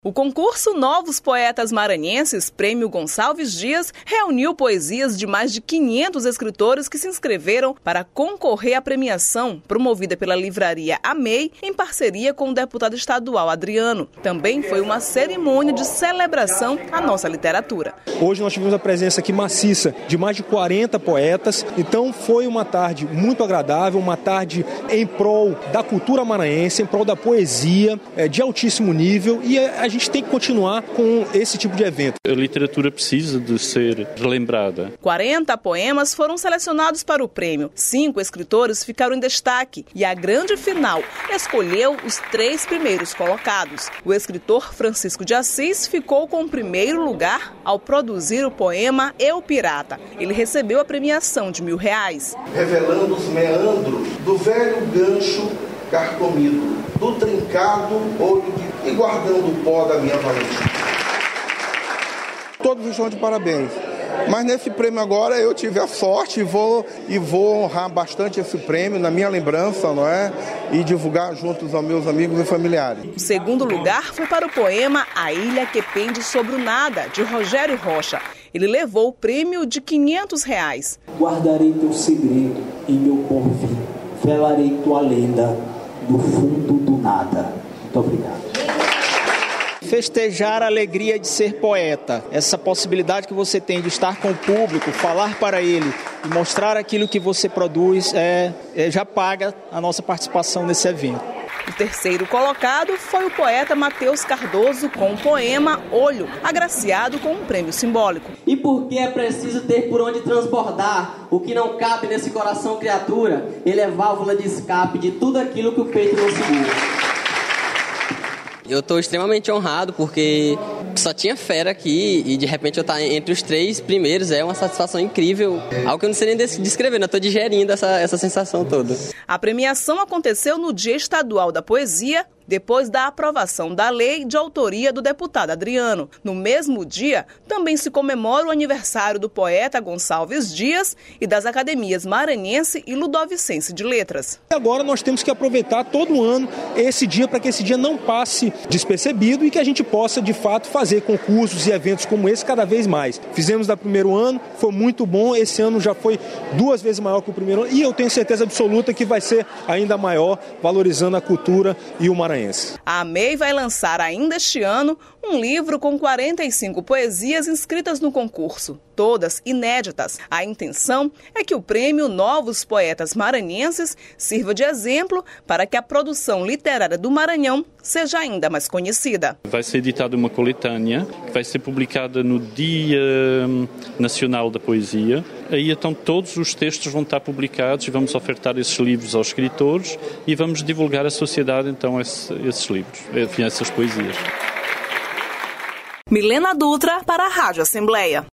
O concurso Novos Poetas Maranhenses, Prêmio Gonçalves Dias, reuniu poesias de mais de 500 escritores que se inscreveram para concorrer à premiação, promovida pela livraria Amei, em parceria com o deputado estadual Adriano. Também foi uma cerimônia de celebração à nossa literatura. Hoje nós tivemos a presença aqui maciça de mais de 40 poetas, então foi uma tarde muito agradável, uma tarde em prol da cultura maranhense, em prol da poesia, de altíssimo nível, e a gente tem que continuar com esse tipo de evento. A literatura precisa de ser relembrada. 40 poemas foram selecionados para o prêmio. 5 escritores ficaram em destaque e a grande final escolheu os 3 primeiros colocados. O escritor Francisco de Assis ficou com o primeiro lugar ao produzir o poema Eu Pirata. Ele recebeu a premiação de R$1.000. Revelando os meandros do velho gancho carcomido, do trincado olho e guardando o pó da minha valência. Todos estão de parabéns. Mas nesse prêmio agora eu tive a sorte e vou honrar bastante esse prêmio na minha lembrança, não é? E divulgar juntos aos meus amigos e familiares. O segundo lugar foi para o poema A Ilha que Pende sobre o Nada, de Rogério Rocha. Ele levou o prêmio de R$500. Guardarei teu segredo em meu porvir, velarei tua lenda do fundo do nada. Muito obrigado. Festejar a alegria de ser poeta, essa possibilidade que você tem de estar com o público, falar para ele e mostrar aquilo que você produz, já paga a nossa participação nesse evento. O terceiro colocado foi o poeta Matheus Cardoso com o poema Olho, agraciado com um prêmio simbólico. E porque é preciso ter por onde transbordar o que não cabe nesse coração criatura, ele é válvula de escape de tudo aquilo que o peito não segura. Eu estou extremamente honrado porque só tinha fera aqui e de repente eu estar entre os 3 primeiros é uma satisfação incrível. Algo que eu não sei nem descrever, eu estou digerindo essa sensação toda. A premiação aconteceu no Dia Estadual da Poesia, depois da aprovação da lei de autoria do deputado Adriano. No mesmo dia, também se comemora o aniversário do poeta Gonçalves Dias e das academias Maranhense e Ludovicense de Letras. Agora nós temos que aproveitar todo ano esse dia para que esse dia não passe despercebido e que a gente possa, de fato, fazer concursos e eventos como esse cada vez mais. Fizemos no primeiro ano, foi muito bom, esse ano já foi 2 vezes maior que o primeiro ano e eu tenho certeza absoluta que vai ser ainda maior, valorizando a cultura e o Maranhão. A Amei vai lançar ainda este ano um livro com 45 poesias inscritas no concurso, todas inéditas. A intenção é que o prêmio Novos Poetas Maranhenses sirva de exemplo para que a produção literária do Maranhão seja ainda mais conhecida. Vai ser editada uma coletânea que vai ser publicada no Dia Nacional da Poesia. Aí então todos os textos vão estar publicados e vamos ofertar esses livros aos escritores e vamos divulgar à sociedade então esses livros, essas poesias. Milena Dutra para a Rádio Assembleia.